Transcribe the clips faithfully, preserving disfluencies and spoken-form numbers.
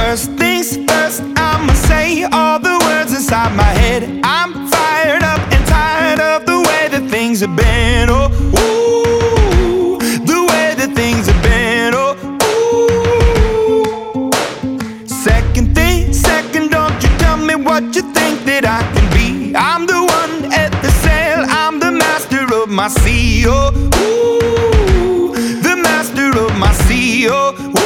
First things first, I'ma say all the words inside my head. I'm fired up and tired of the way that things have been. Oh, ooh, the way that things have been. Oh, ooh. Second thing, second, don't you tell me what you think that I can be. I'm the one at the sail, I'm the master of my sea. Oh, ooh, the master of my sea. Oh, ooh.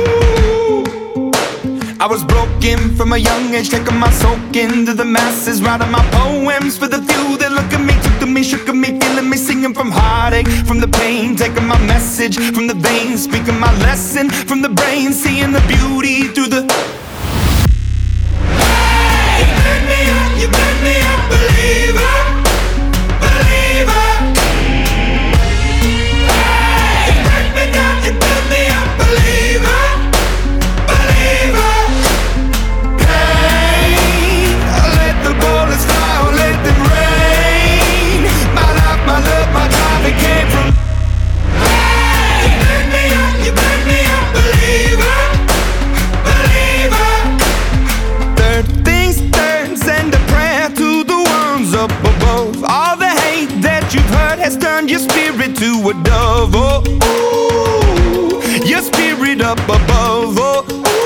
I was broken from a young age, taking my soak into the masses, writing my poems for the few that look at me, took to me, shook at me, feeling me, singing from heartache, from the pain, taking my message from the veins, speaking my lesson from the brain, seeing the beauty through the. Hey, you burn me up, you burn me up, believer, believer. Hey, you burn me down, you burn me up, believer. Turn your spirit to a dove, oh, ooh, your spirit up above, oh,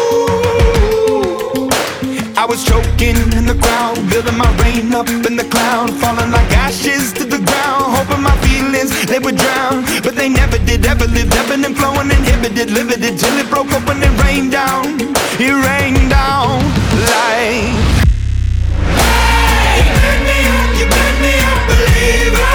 ooh. I was choking in the crowd, building my rain up in the cloud, falling like ashes to the ground, hoping my feelings, they would drown, but they never did, ever lived, ebbing and flowing, inhibited, limited, till it broke open and rained down, it rained down like. Hey, you burn me up, you burn me up, believer.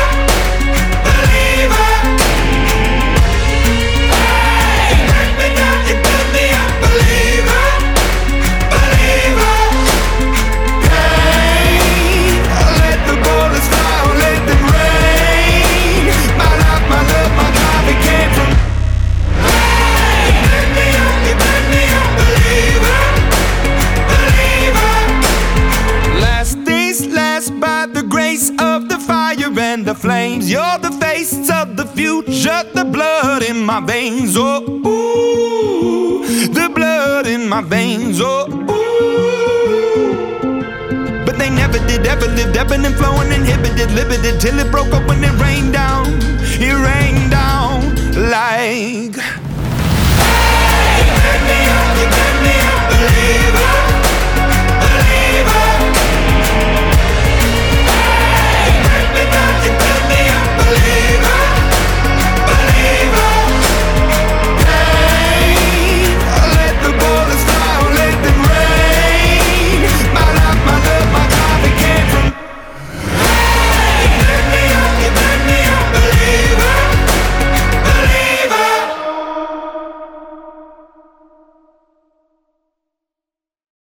The flames, you're the face of the future, the blood in my veins, oh, ooh, the blood in my veins, oh, ooh. But they never did, ever lived, ebbing and flowing, inhibited, limited, till it broke up when it rained down, it rained down like. Hey, you burn me up, you burn me up, believer.